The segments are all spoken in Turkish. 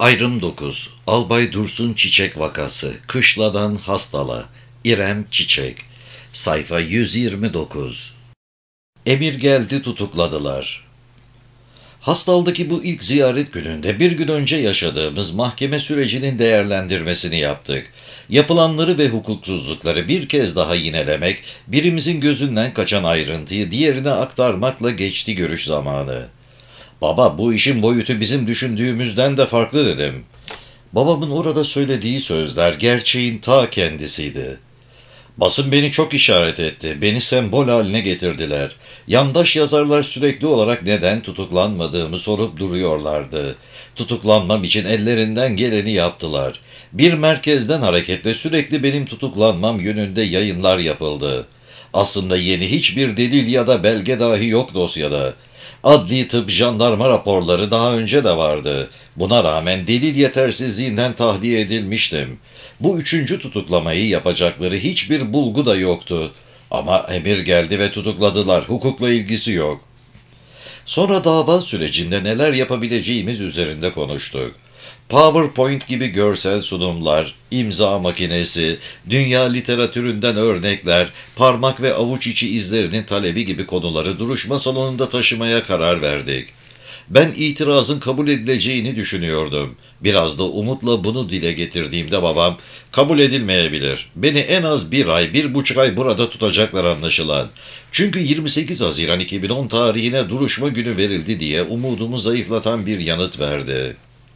Ayrım 9. Albay Dursun Çiçek vakası. Kışladan hastala. İrem Çiçek. Sayfa 129. Emir geldi, tutukladılar. Hastal'daki bu ilk ziyaret gününde bir gün önce yaşadığımız mahkeme sürecinin değerlendirmesini yaptık. Yapılanları ve hukuksuzlukları bir kez daha yinelemek, birimizin gözünden kaçan ayrıntıyı diğerine aktarmakla geçti görüş zamanı. "Baba, bu işin boyutu bizim düşündüğümüzden de farklı," dedim. Babamın orada söylediği sözler gerçeğin ta kendisiydi. "Basın beni çok işaret etti. Beni sembol haline getirdiler. Yandaş yazarlar sürekli olarak neden tutuklanmadığımı sorup duruyorlardı. Tutuklanmam için ellerinden geleni yaptılar. Bir merkezden hareketle sürekli benim tutuklanmam yönünde yayınlar yapıldı. Aslında yeni hiçbir delil ya da belge dahi yok dosyada. Adli tıp, jandarma raporları daha önce de vardı. Buna rağmen delil yetersizliğinden tahliye edilmiştim. Bu üçüncü tutuklamayı yapacakları hiçbir bulgu da yoktu. Ama emir geldi ve tutukladılar. Hukukla ilgisi yok." Sonra dava sürecinde neler yapabileceğimiz üzerinde konuştuk. PowerPoint gibi görsel sunumlar, imza makinesi, dünya literatüründen örnekler, parmak ve avuç içi izlerinin talebi gibi konuları duruşma salonunda taşımaya karar verdik. Ben itirazın kabul edileceğini düşünüyordum. Biraz da umutla bunu dile getirdiğimde babam, "Kabul edilmeyebilir. Beni en az 1 ay, 1,5 ay burada tutacaklar anlaşılan. Çünkü 28 Haziran 2010 tarihine duruşma günü verildi," diye umudumu zayıflatan bir yanıt verdi.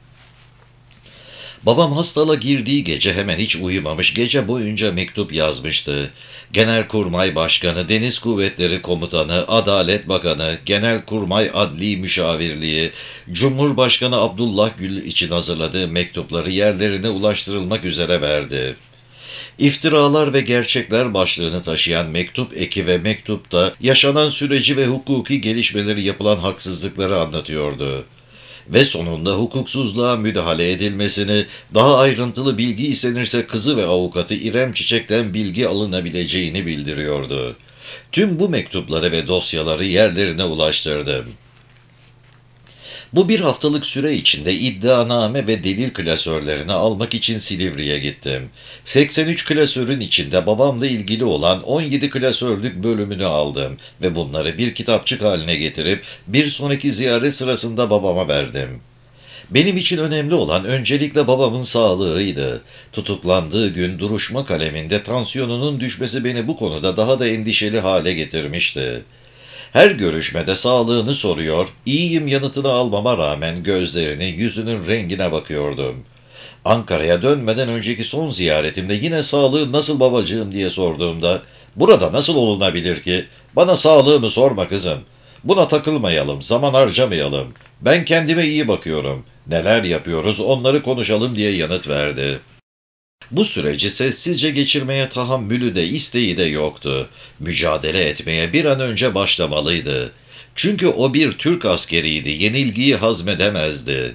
Babam hastala girdiği gece hemen hiç uyumamış, gece boyunca mektup yazmıştı. Genelkurmay Başkanı, Deniz Kuvvetleri Komutanı, Adalet Bakanı, Genelkurmay Adli Müşavirliği, Cumhurbaşkanı Abdullah Gül için hazırladığı mektupları yerlerine ulaştırılmak üzere verdi. İftiralar ve gerçekler başlığını taşıyan mektup eki ve mektupta yaşanan süreci ve hukuki gelişmeleri, yapılan haksızlıkları anlatıyordu. Ve sonunda hukuksuzluğa müdahale edilmesini, daha ayrıntılı bilgi istenirse kızı ve avukatı İrem Çiçek'ten bilgi alınabileceğini bildiriyordu. Tüm bu mektupları ve dosyaları yerlerine ulaştırdım. Bu bir haftalık süre içinde iddianame ve delil klasörlerini almak için Silivri'ye gittim. 83 klasörün içinde babamla ilgili olan 17 klasörlük bölümünü aldım ve bunları bir kitapçık haline getirip bir sonraki ziyaret sırasında babama verdim. Benim için önemli olan öncelikle babamın sağlığıydı. Tutuklandığı gün duruşma kaleminde tansiyonunun düşmesi beni bu konuda daha da endişeli hale getirmişti. Her görüşmede sağlığını soruyor, iyiyim yanıtını almama rağmen gözlerinin, yüzünün rengine bakıyordum. Ankara'ya dönmeden önceki son ziyaretimde yine "Sağlığın nasıl babacığım?" diye sorduğumda, "Burada nasıl olunabilir ki? Bana sağlığımı sorma kızım. Buna takılmayalım, zaman harcamayalım. Ben kendime iyi bakıyorum. Neler yapıyoruz onları konuşalım," diye yanıt verdi. Bu süreci sessizce geçirmeye tahammülü de isteği de yoktu. Mücadele etmeye bir an önce başlamalıydı. Çünkü o bir Türk askeriydi, yenilgiyi hazmedemezdi.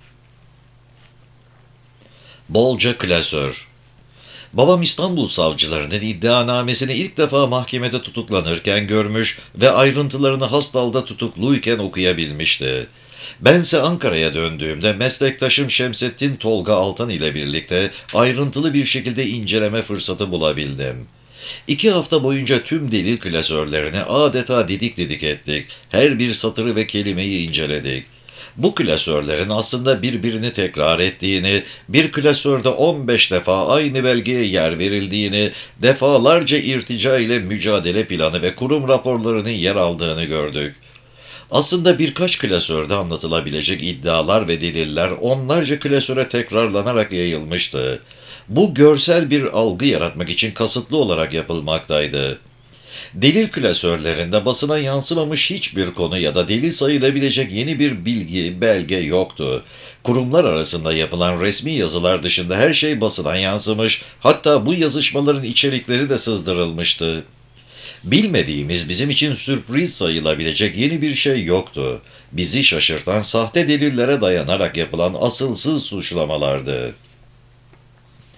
Bolca klasör. Babam İstanbul savcılarının iddianamesini ilk defa mahkemede tutuklanırken görmüş ve ayrıntılarını Hastal'da tutukluyken okuyabilmişti. Bense Ankara'ya döndüğümde meslektaşım Şemsettin Tolga Altan ile birlikte ayrıntılı bir şekilde inceleme fırsatı bulabildim. 2 hafta boyunca tüm delil klasörlerini adeta didik didik ettik. Her bir satırı ve kelimeyi inceledik. Bu klasörlerin aslında birbirini tekrar ettiğini, bir klasörde 15 defa aynı belgeye yer verildiğini, defalarca irtica ile mücadele planı ve kurum raporlarının yer aldığını gördük. Aslında birkaç klasörde anlatılabilecek iddialar ve deliller onlarca klasöre tekrarlanarak yayılmıştı. Bu görsel bir algı yaratmak için kasıtlı olarak yapılmaktaydı. Delil klasörlerinde basına yansımamış hiçbir konu ya da delil sayılabilecek yeni bir bilgi, belge yoktu. Kurumlar arasında yapılan resmi yazılar dışında her şey basına yansımış, hatta bu yazışmaların içerikleri de sızdırılmıştı. Bilmediğimiz, bizim için sürpriz sayılabilecek yeni bir şey yoktu. Bizi şaşırtan sahte delillere dayanarak yapılan asılsız suçlamalardı.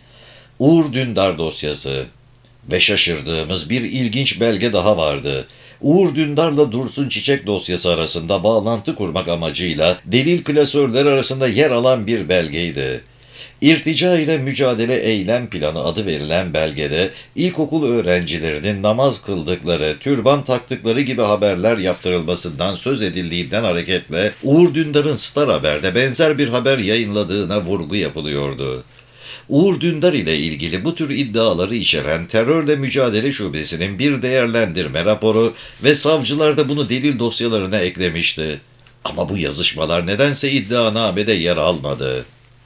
Uğur Dündar dosyası. Ve şaşırdığımız bir ilginç belge daha vardı. Uğur Dündar'la Dursun Çiçek dosyası arasında bağlantı kurmak amacıyla delil klasörleri arasında yer alan bir belgeydi. İrtica ile Mücadele Eylem Planı adı verilen belgede ilkokul öğrencilerinin namaz kıldıkları, türban taktıkları gibi haberler yaptırılmasından söz edildiğinden hareketle Uğur Dündar'ın Star Haber'de benzer bir haber yayınladığına vurgu yapılıyordu. Uğur Dündar ile ilgili bu tür iddiaları içeren Terörle Mücadele Şubesi'nin bir değerlendirme raporu ve savcılar da bunu delil dosyalarına eklemişti. Ama bu yazışmalar nedense iddianamede yer almadı.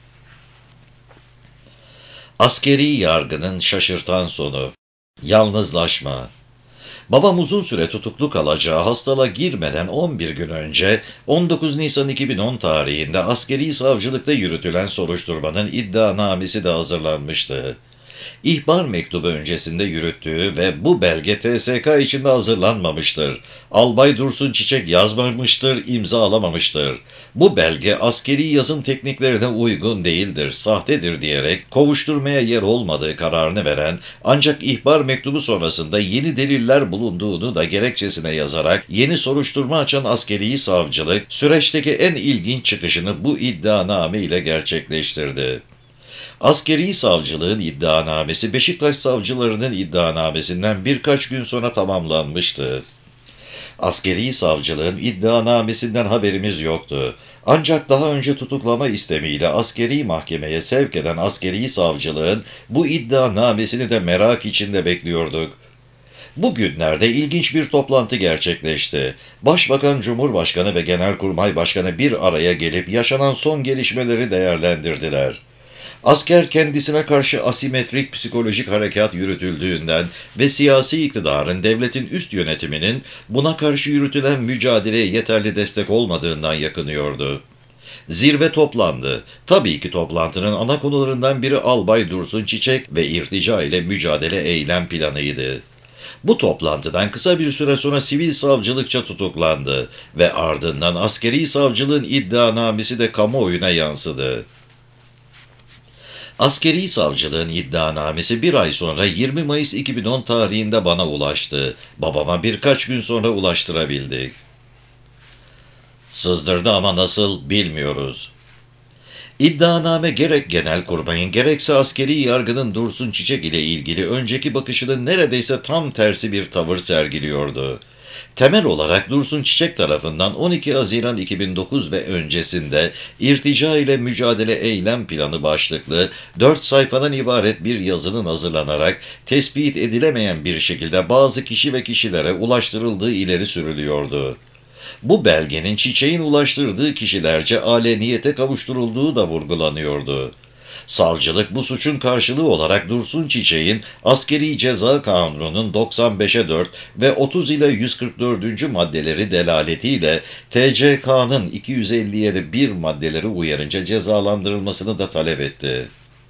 Askeri yargının şaşırtan sonu. Yalnızlaşma. Babam uzun süre tutuklu kalacağı hastalığa girmeden 11 gün önce 19 Nisan 2010 tarihinde askeri savcılıkta yürütülen soruşturmanın iddianamesi de hazırlanmıştı. İhbar mektubu öncesinde yürüttüğü ve bu belge TSK içinde hazırlanmamıştır. Albay Dursun Çiçek yazmamıştır, imzalamamıştır. Bu belge askeri yazım tekniklerine uygun değildir, sahtedir diyerek kovuşturmaya yer olmadığı kararını veren ancak ihbar mektubu sonrasında yeni deliller bulunduğunu da gerekçesine yazarak yeni soruşturma açan askeri savcılık süreçteki en ilginç çıkışını bu iddianame ile gerçekleştirdi. Askeri savcılığın iddianamesi Beşiktaş savcılarının iddianamesinden birkaç gün sonra tamamlanmıştı. Askeri savcılığın iddianamesinden haberimiz yoktu. Ancak daha önce tutuklama istemiyle askeri mahkemeye sevk eden askeri savcılığın bu iddianamesini de merak içinde bekliyorduk. Bugünlerde ilginç bir toplantı gerçekleşti. Başbakan, Cumhurbaşkanı ve Genelkurmay Başkanı bir araya gelip yaşanan son gelişmeleri değerlendirdiler. Asker kendisine karşı asimetrik psikolojik harekat yürütüldüğünden ve siyasi iktidarın devletin üst yönetiminin buna karşı yürütülen mücadeleye yeterli destek olmadığından yakınıyordu. Zirve toplandı. Tabii ki toplantının ana konularından biri Albay Dursun Çiçek ve irtica ile mücadele eylem planıydı. Bu toplantıdan kısa bir süre sonra sivil savcılıkça tutuklandı ve ardından askeri savcılığın iddianamesi de kamuoyuna yansıdı. Askeri savcılığın iddianamesi bir ay sonra 20 Mayıs 2010 tarihinde bana ulaştı. Babama birkaç gün sonra ulaştırabildik. Sızdırdı ama nasıl bilmiyoruz. İddianame gerek Genelkurmay'ın gerekse askeri yargının Dursun Çiçek ile ilgili önceki bakışının neredeyse tam tersi bir tavır sergiliyordu. Temel olarak Dursun Çiçek tarafından 12 Haziran 2009 ve öncesinde irtica ile mücadele eylem planı başlıklı 4 sayfadan ibaret bir yazının hazırlanarak tespit edilemeyen bir şekilde bazı kişi ve kişilere ulaştırıldığı ileri sürülüyordu. Bu belgenin Çiçek'in ulaştırdığı kişilerce aleniyete kavuşturulduğu da vurgulanıyordu. Savcılık bu suçun karşılığı olarak Dursun Çiçek'in Askeri Ceza Kanunu'nun 95'e 4 ve 30 ile 144. maddeleri delaletiyle TCK'nın 257 1 maddeleri uyarınca cezalandırılmasını da talep etti.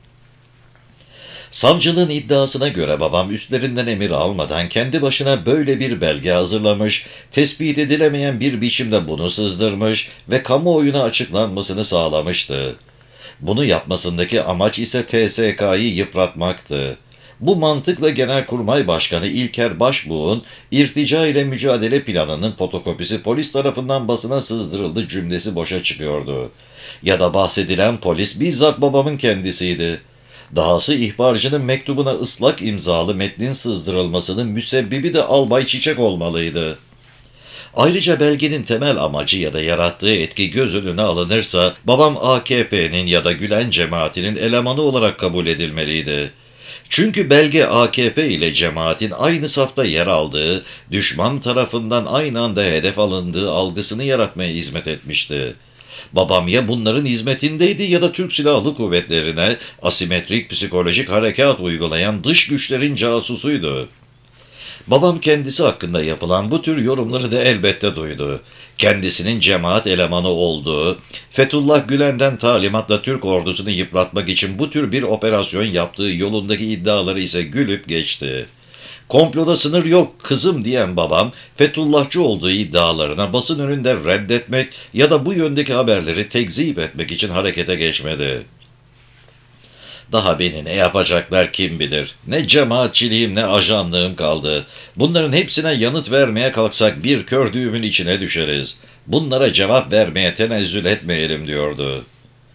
Savcılığın iddiasına göre babam üstlerinden emir almadan kendi başına böyle bir belge hazırlamış, tespit edilemeyen bir biçimde bunu sızdırmış ve kamuoyuna açıklanmasını sağlamıştı. Bunu yapmasındaki amaç ise TSK'yı yıpratmaktı. Bu mantıkla Genelkurmay Başkanı İlker Başbuğ'un irtica ile mücadele planının fotokopisi polis tarafından basına sızdırıldı cümlesi boşa çıkıyordu. Ya da bahsedilen polis bizzat babamın kendisiydi. Dahası ihbarcının mektubuna ıslak imzalı metnin sızdırılmasının müsebbibi de Albay Çiçek olmalıydı. Ayrıca belgenin temel amacı ya da yarattığı etki göz önüne alınırsa babam AKP'nin ya da Gülen cemaatinin elemanı olarak kabul edilmeliydi. Çünkü belge AKP ile cemaatin aynı safta yer aldığı, düşman tarafından aynı anda hedef alındığı algısını yaratmaya hizmet etmişti. Babam ya bunların hizmetindeydi ya da Türk Silahlı Kuvvetleri'ne asimetrik psikolojik harekat uygulayan dış güçlerin casusuydu. Babam kendisi hakkında yapılan bu tür yorumları da elbette duydu. Kendisinin cemaat elemanı olduğu, Fethullah Gülen'den talimatla Türk ordusunu yıpratmak için bu tür bir operasyon yaptığı yolundaki iddiaları ise gülüp geçti. Komploda sınır yok kızım diyen babam, Fethullahçı olduğu iddialarına basın önünde reddetmek ya da bu yöndeki haberleri tekzip etmek için harekete geçmedi. Daha beni ne yapacaklar kim bilir. Ne cemaatçiliğim ne ajanlığım kaldı. Bunların hepsine yanıt vermeye kalksak bir kör düğümün içine düşeriz. Bunlara cevap vermeye tenezzül etmeyelim diyordu.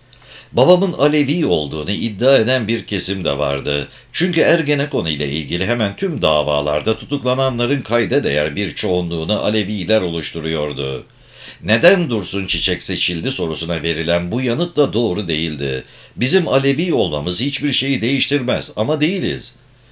Babamın Alevi olduğunu iddia eden bir kesim de vardı. Çünkü Ergenekon ile ilgili hemen tüm davalarda tutuklananların kayda değer bir çoğunluğunu Aleviler oluşturuyordu. Neden Dursun Çiçek seçildi sorusuna verilen bu yanıt da doğru değildi. Bizim Alevi olmamız hiçbir şeyi değiştirmez ama değiliz.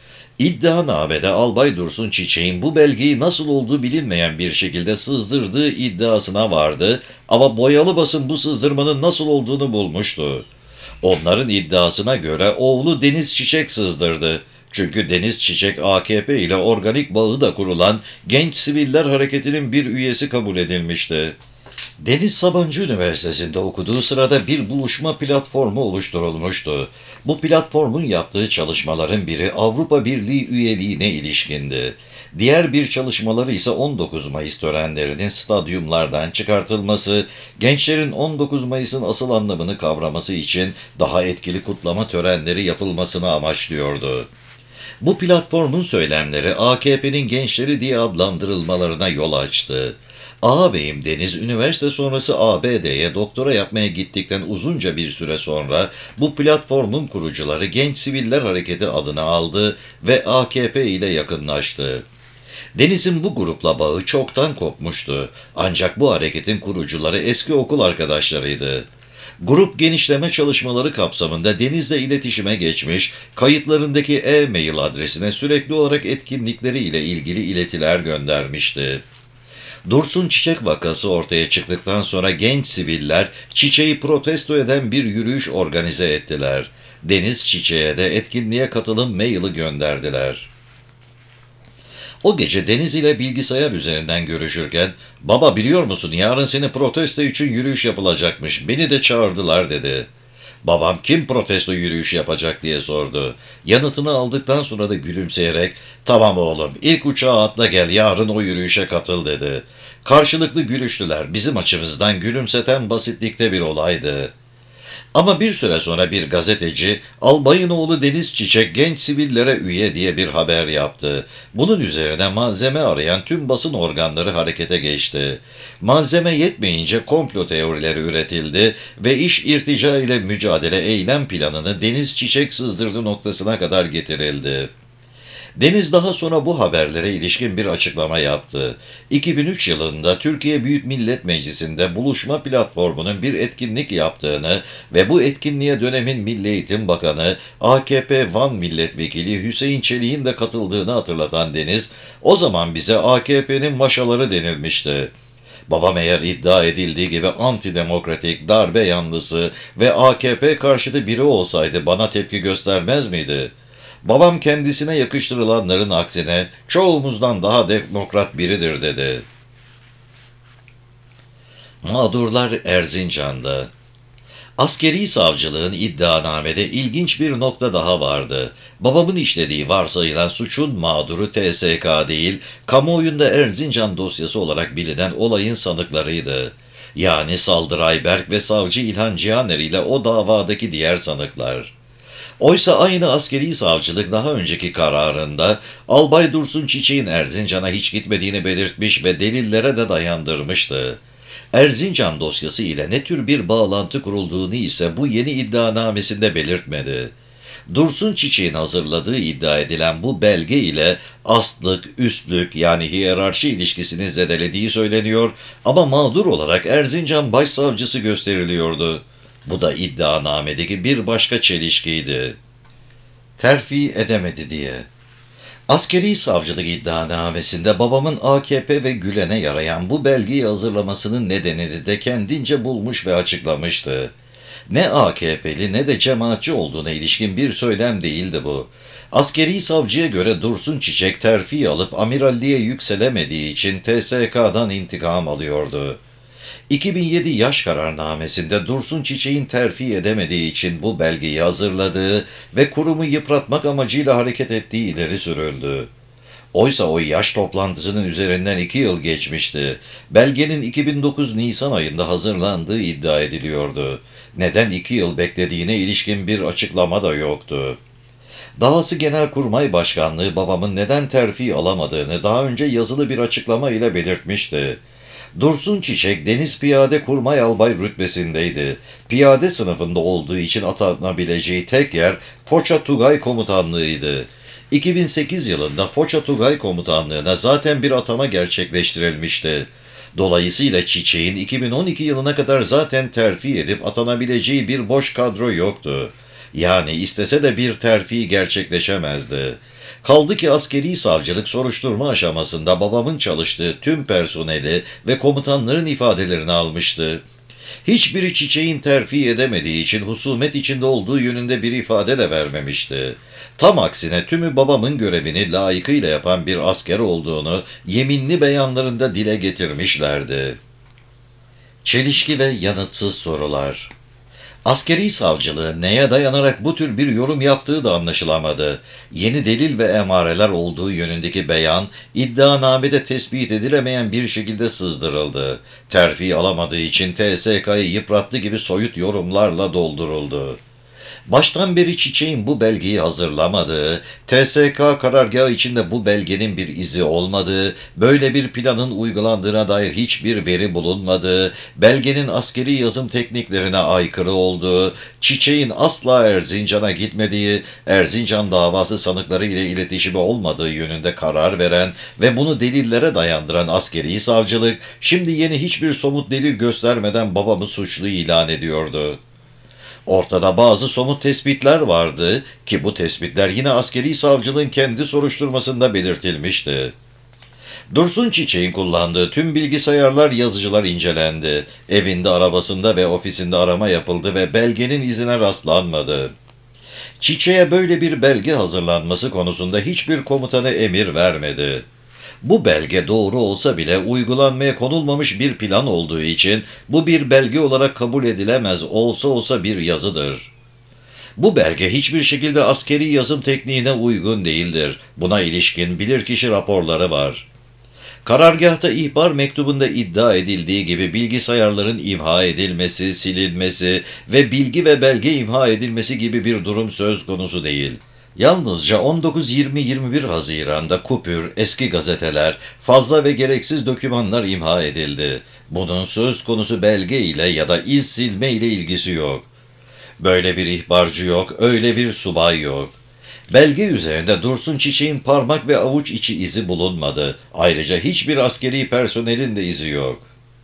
İddianamede Albay Dursun Çiçek'in bu belgeyi nasıl olduğu bilinmeyen bir şekilde sızdırdığı iddiasına vardı ama boyalı basın bu sızdırmanın nasıl olduğunu bulmuştu. Onların iddiasına göre oğlu Deniz Çiçek sızdırdı. Çünkü Deniz Çiçek AKP ile organik bağı da kurulan Genç Siviller Hareketi'nin bir üyesi kabul edilmişti. Deniz Sabancı Üniversitesi'nde okuduğu sırada bir buluşma platformu oluşturulmuştu. Bu platformun yaptığı çalışmaların biri Avrupa Birliği üyeliğine ilişkindi. Diğer bir çalışmaları ise 19 Mayıs törenlerinin stadyumlardan çıkartılması, gençlerin 19 Mayıs'ın asıl anlamını kavraması için daha etkili kutlama törenleri yapılmasını amaçlıyordu. Bu platformun söylemleri AKP'nin gençleri diye adlandırılmalarına yol açtı. Ağabeyim Deniz üniversite sonrası ABD'ye doktora yapmaya gittikten uzunca bir süre sonra bu platformun kurucuları Genç Siviller Hareketi adını aldı ve AKP ile yakınlaştı. Deniz'in bu grupla bağı çoktan kopmuştu. Ancak bu hareketin kurucuları eski okul arkadaşlarıydı. Grup genişleme çalışmaları kapsamında Deniz'le iletişime geçmiş, kayıtlarındaki e-mail adresine sürekli olarak etkinlikleriyle ilgili iletiler göndermişti. Dursun Çiçek vakası ortaya çıktıktan sonra genç siviller Çiçek'i protesto eden bir yürüyüş organize ettiler. Deniz Çiçek'e de etkinliğe katılım maili gönderdiler. O gece Deniz ile bilgisayar üzerinden görüşürken, "Baba biliyor musun yarın seni protesto için yürüyüş yapılacakmış, beni de çağırdılar." dedi. Babam kim protesto yürüyüş yapacak diye sordu. Yanıtını aldıktan sonra da gülümseyerek, "Tamam oğlum ilk uçağa atla gel yarın o yürüyüşe katıl." dedi. Karşılıklı gülüştüler. Bizim açımızdan gülümseten basitlikte bir olaydı. Ama bir süre sonra bir gazeteci, "Albayın oğlu Deniz Çiçek genç sivillere üye" diye bir haber yaptı. Bunun üzerine malzeme arayan tüm basın organları harekete geçti. Malzeme yetmeyince komplo teorileri üretildi ve iş irtica ile mücadele eylem planını Deniz Çiçek sızdırdı noktasına kadar getirildi. Deniz daha sonra bu haberlere ilişkin bir açıklama yaptı. 2003 yılında Türkiye Büyük Millet Meclisi'nde buluşma platformunun bir etkinlik yaptığını ve bu etkinliğe dönemin Milli Eğitim Bakanı, AKP Van Milletvekili Hüseyin Çelik'in de katıldığını hatırlatan Deniz, "O zaman bize AKP'nin maşaları denilmişti." Babam eğer iddia edildiği gibi antidemokratik, darbe yanlısı ve AKP karşıtı biri olsaydı bana tepki göstermez miydi? Babam kendisine yakıştırılanların aksine çoğumuzdan daha demokrat biridir dedi. Mağdurlar Erzincan'da. Askeri savcılığın iddianamede ilginç bir nokta daha vardı. Babamın işlediği varsayılan suçun mağduru TSK değil, kamuoyunda Erzincan dosyası olarak bilinen olayın sanıklarıydı. Yani Saldır Ayberk ve savcı İlhan Cihaner ile o davadaki diğer sanıklar. Oysa aynı askeri savcılık daha önceki kararında Albay Dursun Çiçek'in Erzincan'a hiç gitmediğini belirtmiş ve delillere de dayandırmıştı. Erzincan dosyası ile ne tür bir bağlantı kurulduğunu ise bu yeni iddianamesinde belirtmedi. Dursun Çiçek'in hazırladığı iddia edilen bu belge ile astlık, üstlük yani hiyerarşi ilişkisini zedelediği söyleniyor ama mağdur olarak Erzincan Başsavcısı gösteriliyordu. Bu da iddianamedeki bir başka çelişkiydi. Terfi edemedi diye. Askeri savcılık iddianamesinde babamın AKP ve Gülen'e yarayan bu belgeyi hazırlamasının nedenini de kendince bulmuş ve açıklamıştı. Ne AKP'li ne de cemaatçi olduğuna ilişkin bir söylem değildi bu. Askeri savcıya göre Dursun Çiçek terfi alıp amiralliğe yükselemediği için TSK'dan intikam alıyordu. 2007 yaş kararnamesinde Dursun Çiçek'in terfi edemediği için bu belgeyi hazırladığı ve kurumu yıpratmak amacıyla hareket ettiği ileri sürüldü. Oysa o yaş toplantısının üzerinden 2 yıl geçmişti. Belgenin 2009 Nisan ayında hazırlandığı iddia ediliyordu. Neden 2 yıl beklediğine ilişkin bir açıklama da yoktu. Dahası Genelkurmay Başkanlığı babamın neden terfi alamadığını daha önce yazılı bir açıklama ile belirtmişti. Dursun Çiçek Deniz Piyade Kurmay Albay rütbesindeydi. Piyade sınıfında olduğu için atanabileceği tek yer Foça Tugay Komutanlığı'ydı. 2008 yılında Foça Tugay Komutanlığı'na zaten bir atama gerçekleştirilmişti. Dolayısıyla Çiçek'in 2012 yılına kadar zaten terfi edip atanabileceği bir boş kadro yoktu. Yani istese de bir terfi gerçekleşemezdi. Kaldı ki askeri savcılık soruşturma aşamasında babamın çalıştığı tüm personeli ve komutanların ifadelerini almıştı. Hiçbiri Çiçek'in terfi edemediği için husumet içinde olduğu yönünde bir ifade de vermemişti. Tam aksine tümü babamın görevini layıkıyla yapan bir asker olduğunu yeminli beyanlarında dile getirmişlerdi. Çelişki ve yanıtsız sorular. Askeri savcılığı neye dayanarak bu tür bir yorum yaptığı da anlaşılamadı. Yeni delil ve emareler olduğu yönündeki beyan, iddianamede tespit edilemeyen bir şekilde sızdırıldı. Terfi alamadığı için TSK'yı yıprattı gibi soyut yorumlarla dolduruldu. Baştan beri Çiçek'in bu belgeyi hazırlamadığı, TSK karargahı içinde bu belgenin bir izi olmadığı, böyle bir planın uygulandığına dair hiçbir veri bulunmadığı, belgenin askeri yazım tekniklerine aykırı olduğu, Çiçek'in asla Erzincan'a gitmediği, Erzincan davası sanıkları ile iletişimi olmadığı yönünde karar veren ve bunu delillere dayandıran askeri savcılık, şimdi yeni hiçbir somut delil göstermeden babamı suçlu ilan ediyordu. Ortada bazı somut tespitler vardı ki bu tespitler yine askeri savcılığın kendi soruşturmasında belirtilmişti. Dursun Çiçek'in kullandığı tüm bilgisayarlar, yazıcılar incelendi. Evinde, arabasında ve ofisinde arama yapıldı ve belgenin izine rastlanmadı. Çiçek'e böyle bir belge hazırlanması konusunda hiçbir komutanı emir vermedi. Bu belge doğru olsa bile uygulanmaya konulmamış bir plan olduğu için bu bir belge olarak kabul edilemez, olsa bir yazıdır. Bu belge hiçbir şekilde askeri yazım tekniğine uygun değildir. Buna ilişkin bilirkişi raporları var. Karargâhta ihbar mektubunda iddia edildiği gibi bilgisayarların imha edilmesi, silinmesi ve bilgi ve belge imha edilmesi gibi bir durum söz konusu değil. Yalnızca 19-20-21 Haziran'da kupür, eski gazeteler, fazla ve gereksiz dokümanlar imha edildi. Bunun söz konusu belge ile ya da iz silme ile ilgisi yok. Böyle bir ihbarcı yok, öyle bir subay yok. Belge üzerinde Dursun Çiçek'in parmak ve avuç içi izi bulunmadı. Ayrıca hiçbir askeri personelin de izi yok.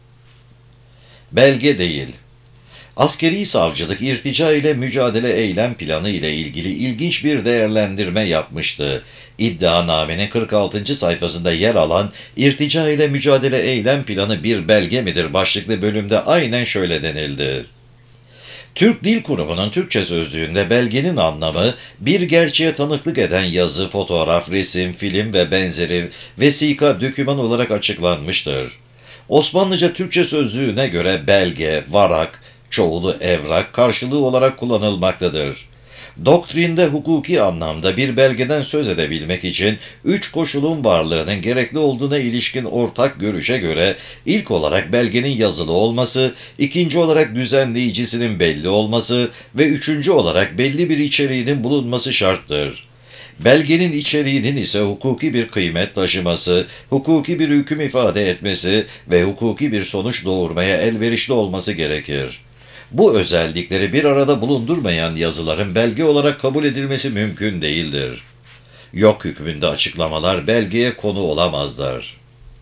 Belge değil. Askeri savcılık irtica ile mücadele eylem planı ile ilgili ilginç bir değerlendirme yapmıştı. İddianamenin 46. sayfasında yer alan irtica ile mücadele eylem planı bir belge midir başlıklı bölümde aynen şöyle denildi. Türk Dil Kurumu'nun Türkçe sözlüğünde belgenin anlamı, bir gerçeğe tanıklık eden yazı, fotoğraf, resim, film ve benzeri vesika, doküman olarak açıklanmıştır. Osmanlıca Türkçe sözlüğüne göre belge, varak, çoğulu evrak karşılığı olarak kullanılmaktadır. Doktrinde hukuki anlamda bir belgeden söz edebilmek için 3 koşulun varlığının gerekli olduğuna ilişkin ortak görüşe göre ilk olarak belgenin yazılı olması, ikinci olarak düzenleyicisinin belli olması ve üçüncü olarak belli bir içeriğinin bulunması şarttır. Belgenin içeriğinin ise hukuki bir kıymet taşıması, hukuki bir hüküm ifade etmesi ve hukuki bir sonuç doğurmaya elverişli olması gerekir. Bu özellikleri bir arada bulundurmayan yazıların belge olarak kabul edilmesi mümkün değildir. Yok hükmünde açıklamalar belgeye konu olamazlar.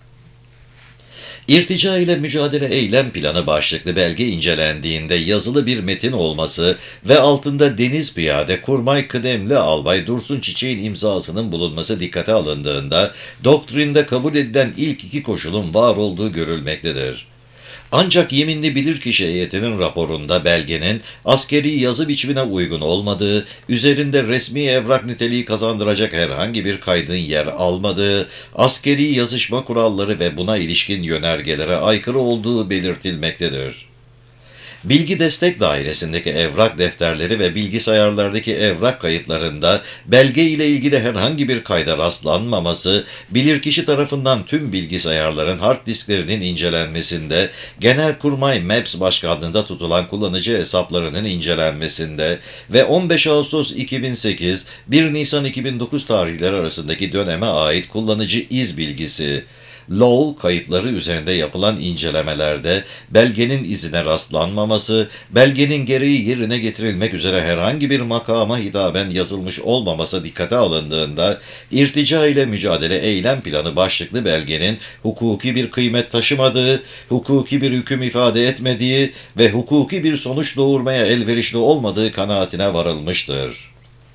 İrtica ile mücadele eylem planı başlıklı belge incelendiğinde yazılı bir metin olması ve altında Deniz Piyade Kurmay Kıdemli Albay Dursun Çiçek'in imzasının bulunması dikkate alındığında doktrinde kabul edilen ilk 2 koşulun var olduğu görülmektedir. Ancak yeminli bilirkişi heyetinin raporunda belgenin askeri yazı biçimine uygun olmadığı, üzerinde resmi evrak niteliği kazandıracak herhangi bir kaydın yer almadığı, askeri yazışma kuralları ve buna ilişkin yönergelere aykırı olduğu belirtilmektedir. Bilgi Destek Dairesi'ndeki evrak defterleri ve bilgisayarlardaki evrak kayıtlarında belge ile ilgili herhangi bir kayda rastlanmaması, bilirkişi tarafından tüm bilgisayarların hard disklerinin incelenmesinde, Genelkurmay Maps başkanlığında tutulan kullanıcı hesaplarının incelenmesinde ve 15 Ağustos 2008, 1 Nisan 2009 tarihleri arasındaki döneme ait kullanıcı iz bilgisi, LOL kayıtları üzerinde yapılan incelemelerde belgenin izine rastlanmaması, belgenin gereği yerine getirilmek üzere herhangi bir makama hitaben yazılmış olmaması dikkate alındığında, irtica ile mücadele eylem planı başlıklı belgenin hukuki bir kıymet taşımadığı, hukuki bir hüküm ifade etmediği ve hukuki bir sonuç doğurmaya elverişli olmadığı kanaatine varılmıştır.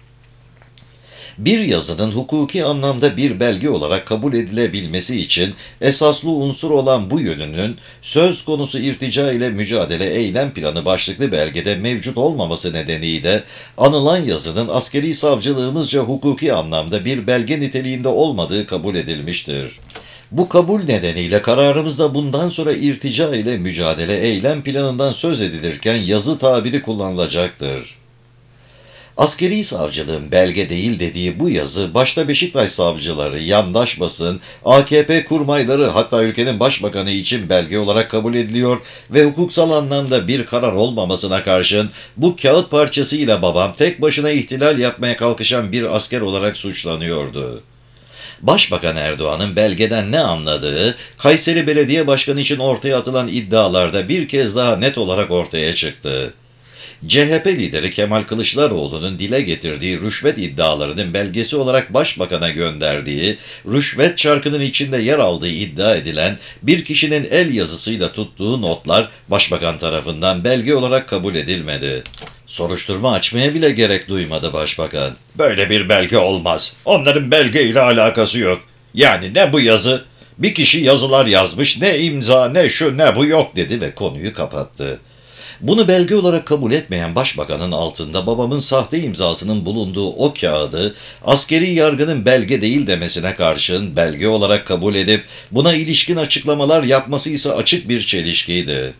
Bir yazının hukuki anlamda bir belge olarak kabul edilebilmesi için esaslı unsur olan bu yönünün söz konusu irtica ile mücadele eylem planı başlıklı belgede mevcut olmaması nedeniyle anılan yazının askeri savcılığımızca hukuki anlamda bir belge niteliğinde olmadığı kabul edilmiştir. Bu kabul nedeniyle kararımızda bundan sonra irtica ile mücadele eylem planından söz edilirken yazı tabiri kullanılacaktır. Askeri savcılığın belge değil dediği bu yazı, başta Beşiktaş savcıları, yandaş basın, AKP kurmayları hatta ülkenin başbakanı için belge olarak kabul ediliyor ve hukuksal anlamda bir karar olmamasına karşın bu kağıt parçasıyla babam tek başına ihtilal yapmaya kalkışan bir asker olarak suçlanıyordu. Başbakan Erdoğan'ın belgeden ne anladığı, Kayseri Belediye Başkanı için ortaya atılan iddialarda bir kez daha net olarak ortaya çıktı. CHP lideri Kemal Kılıçdaroğlu'nun dile getirdiği rüşvet iddialarının belgesi olarak başbakana gönderdiği, rüşvet çarkının içinde yer aldığı iddia edilen bir kişinin el yazısıyla tuttuğu notlar başbakan tarafından belge olarak kabul edilmedi. Soruşturma açmaya bile gerek duymadı başbakan. Böyle bir belge olmaz. Onların belgeyle alakası yok. Yani ne bu yazı? Bir kişi yazılar yazmış, ne imza, ne şu, ne bu yok dedi ve konuyu kapattı. Bunu belge olarak kabul etmeyen başbakanın altında babamın sahte imzasının bulunduğu o kağıdı askeri yargının belge değil demesine karşın belge olarak kabul edip buna ilişkin açıklamalar yapması ise açık bir çelişkiydi.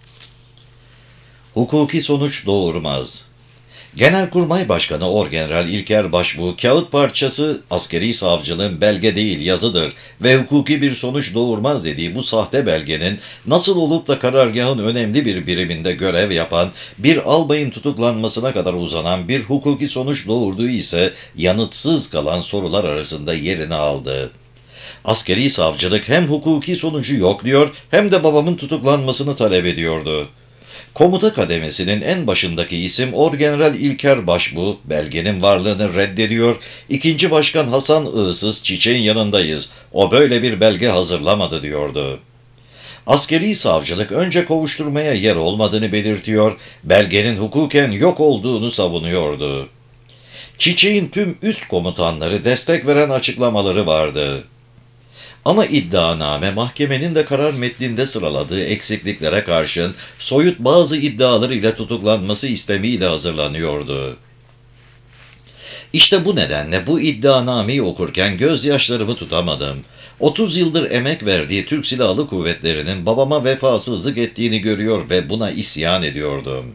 Hukuki sonuç doğurmaz. Genelkurmay Başkanı Orgeneral İlker Başbuğ, kağıt parçası askeri savcılığın belge değil yazıdır ve hukuki bir sonuç doğurmaz dediği bu sahte belgenin nasıl olup da karargahın önemli bir biriminde görev yapan bir albayın tutuklanmasına kadar uzanan bir hukuki sonuç doğurduğu ise yanıtsız kalan sorular arasında yerini aldı. Askeri savcılık hem hukuki sonucu yok diyor hem de babamın tutuklanmasını talep ediyordu. Komuta kademesinin en başındaki isim Orgeneral İlker Başbuğ, belgenin varlığını reddediyor, İkinci Başkan Hasan Iğsız, çiçeğin yanındayız, o böyle bir belge hazırlamadı diyordu. Askeri savcılık önce kovuşturmaya yer olmadığını belirtiyor, belgenin hukuken yok olduğunu savunuyordu. Çiçeğin tüm üst komutanları destek veren açıklamaları vardı. Ama iddianame mahkemenin de karar metninde sıraladığı eksikliklere karşın soyut bazı iddialarıyla tutuklanması istemiyle hazırlanıyordu. İşte bu nedenle bu iddianameyi okurken gözyaşlarımı tutamadım. 30 yıldır emek verdiği Türk Silahlı Kuvvetleri'nin babama vefasızlık ettiğini görüyor ve buna isyan ediyordum.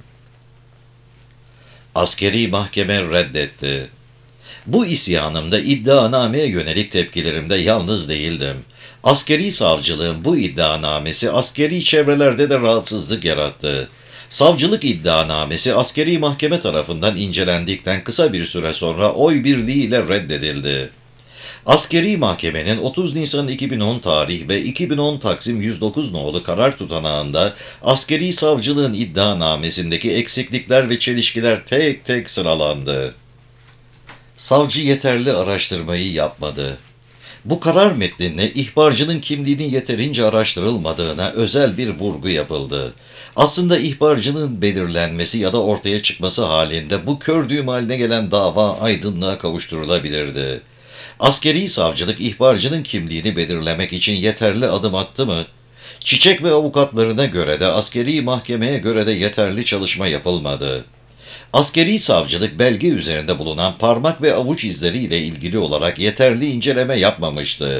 Askeri mahkeme reddetti. Bu isyanımda iddianameye yönelik tepkilerimde yalnız değildim. Askeri savcılığın bu iddianamesi askeri çevrelerde de rahatsızlık yarattı. Savcılık iddianamesi askeri mahkeme tarafından incelendikten kısa bir süre sonra oy birliğiyle reddedildi. Askeri mahkemenin 30 Nisan 2010 tarih ve 2010 Taksim 109 nolu karar tutanağında askeri savcılığın iddianamesindeki eksiklikler ve çelişkiler tek tek sıralandı. Savcı yeterli araştırmayı yapmadı. Bu karar metninde ihbarcının kimliğinin yeterince araştırılmadığına özel bir vurgu yapıldı. Aslında ihbarcının belirlenmesi ya da ortaya çıkması halinde bu kör düğüm haline gelen dava aydınlığa kavuşturulabilirdi. Askeri savcılık ihbarcının kimliğini belirlemek için yeterli adım attı mı? Çiçek ve avukatlarına göre de askeri mahkemeye göre de yeterli çalışma yapılmadı. Askeri savcılık belge üzerinde bulunan parmak ve avuç izleri ile ilgili olarak yeterli inceleme yapmamıştı.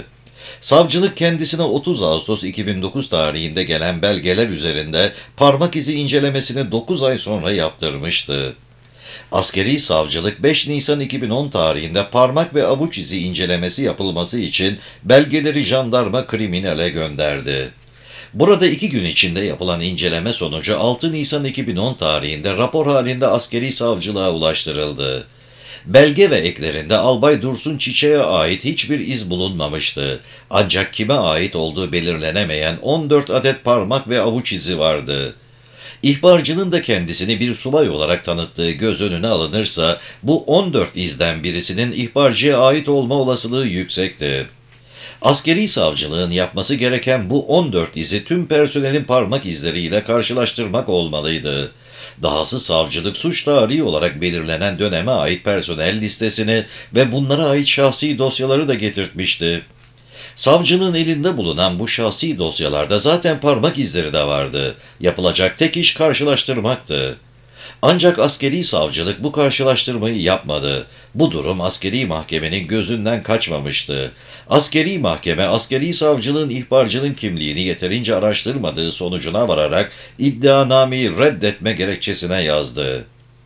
Savcılık kendisine 30 Ağustos 2009 tarihinde gelen belgeler üzerinde parmak izi incelemesini 9 ay sonra yaptırmıştı. Askeri savcılık 5 Nisan 2010 tarihinde parmak ve avuç izi incelemesi yapılması için belgeleri jandarma kriminale gönderdi. Burada 2 gün içinde yapılan inceleme sonucu 6 Nisan 2010 tarihinde rapor halinde askeri savcılığa ulaştırıldı. Belge ve eklerinde Albay Dursun Çiçek'e ait hiçbir iz bulunmamıştı. Ancak kime ait olduğu belirlenemeyen 14 adet parmak ve avuç izi vardı. İhbarcının da kendisini bir subay olarak tanıttığı göz önüne alınırsa bu 14 izden birisinin ihbarcıya ait olma olasılığı yüksekti. Askeri savcılığın yapması gereken bu 14 izi tüm personelin parmak izleriyle karşılaştırmak olmalıydı. Dahası savcılık suç tarihi olarak belirlenen döneme ait personel listesini ve bunlara ait şahsi dosyaları da getirtmişti. Savcılığın elinde bulunan bu şahsi dosyalarda zaten parmak izleri de vardı. Yapılacak tek iş karşılaştırmaktı. Ancak askeri savcılık bu karşılaştırmayı yapmadı. Bu durum askeri mahkemenin gözünden kaçmamıştı. Askeri mahkeme, askeri savcılığın ihbarcının kimliğini yeterince araştırmadığı sonucuna vararak iddianameyi reddetme gerekçesine yazdı.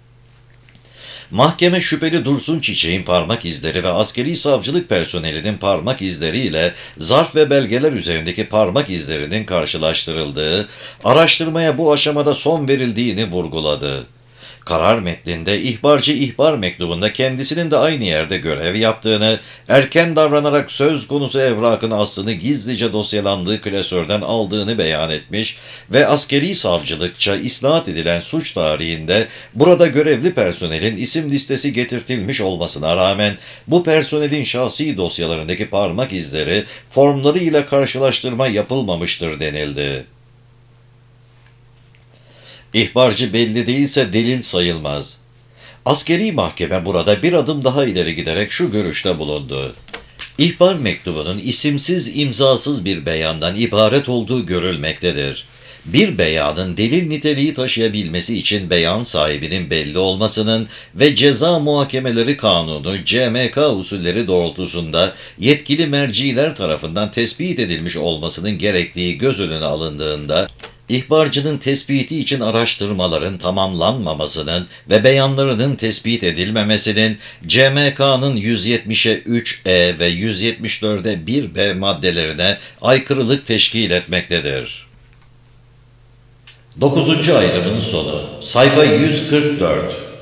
Mahkeme şüpheli Dursun Çiçek'in parmak izleri ve askeri savcılık personelinin parmak izleriyle zarf ve belgeler üzerindeki parmak izlerinin karşılaştırıldığı, araştırmaya bu aşamada son verildiğini vurguladı. Karar metninde ihbarcı ihbar mektubunda kendisinin de aynı yerde görev yaptığını, erken davranarak söz konusu evrakın aslını gizlice dosyalandığı klasörden aldığını beyan etmiş ve askeri savcılıkça isnat edilen suç tarihinde burada görevli personelin isim listesi getirtilmiş olmasına rağmen bu personelin şahsi dosyalarındaki parmak izleri formları ile karşılaştırma yapılmamıştır denildi. İhbarcı belli değilse delil sayılmaz. Askeri mahkeme burada bir adım daha ileri giderek şu görüşte bulundu. İhbar mektubunun isimsiz, imzasız bir beyandan ibaret olduğu görülmektedir. Bir beyanın delil niteliği taşıyabilmesi için beyan sahibinin belli olmasının ve Ceza Muhakemeleri Kanunu (CMK) usulleri doğrultusunda yetkili merciler tarafından tespit edilmiş olmasının gerektiği göz önüne alındığında, İhbarcının tespiti için araştırmaların tamamlanmamasının ve beyanlarının tespit edilmemesinin CMK'nın 170'e 3E ve 174'e 1B maddelerine aykırılık teşkil etmektedir. 9. ayrımın sonu. Sayfa 144.